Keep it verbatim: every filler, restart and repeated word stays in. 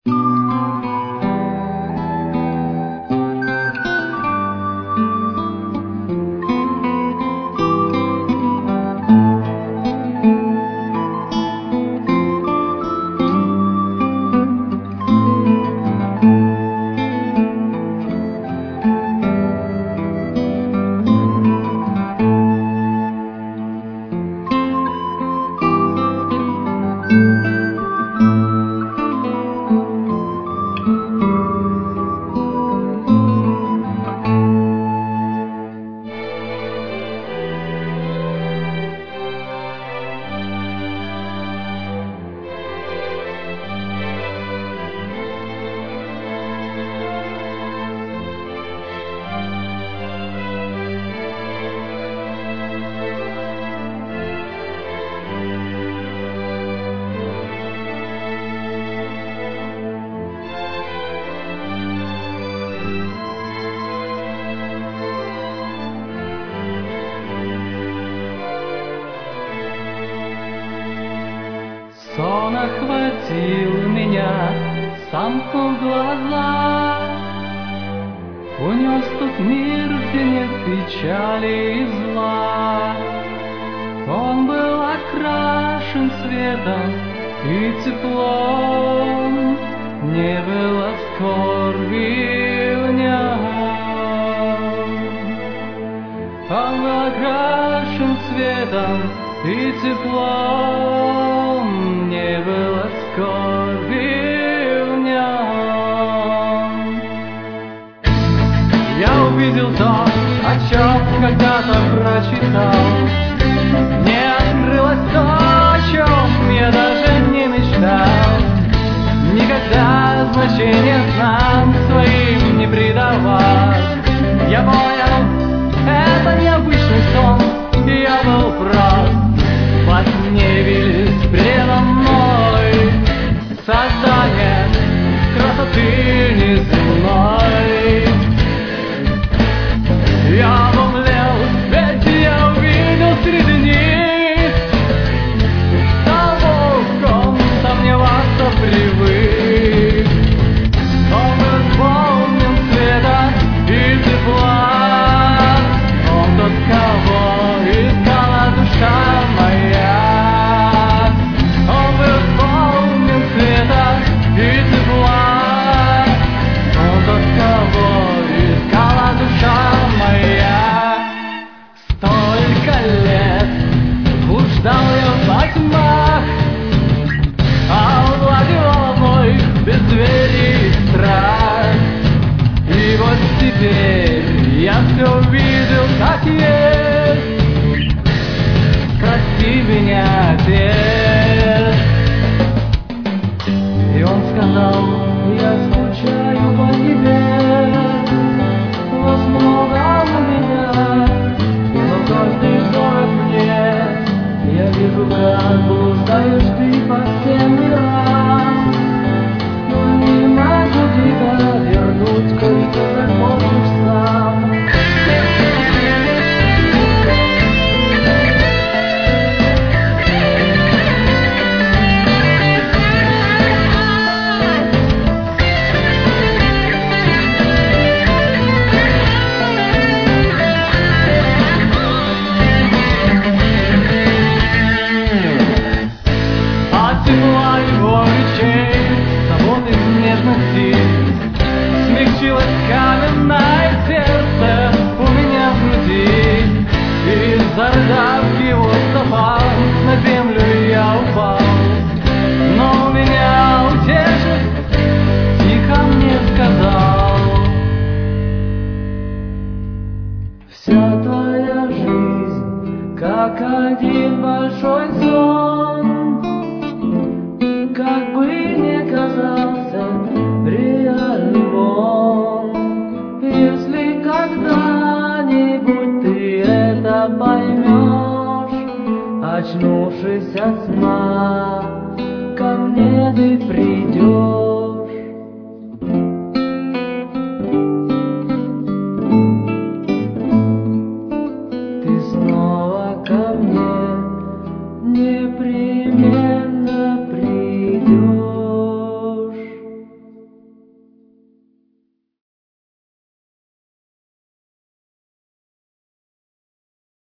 Сон охватил меня, сомкнул глаза, унес тот мир, где нет печали и зла. Он был окрашен светом и теплом, не было скорби в нем. Он был окрашен светом и теплом, не было скорби в нем. Я увидел то, о чем когда-то прочитал. Мне открылось то, о чем я даже не мечтал. Никогда значения знам своим не придавал. Я понял, это необычный сон, и я был прав. Во сне велись предо мной создание красоты неземной. Я обомлел, ведь я увидел среди них того, в ком сомневаться привык. Он исполнен света и тепла, он тот, кого искала душа моя. Он исполнен света и тепла, он тот, кого искала душа моя. Столько лет блуждал я во тьмах, овладевал мой безверие и страх. И вот теперь я все видел как есть. Прости меня, Отец. И он сказал: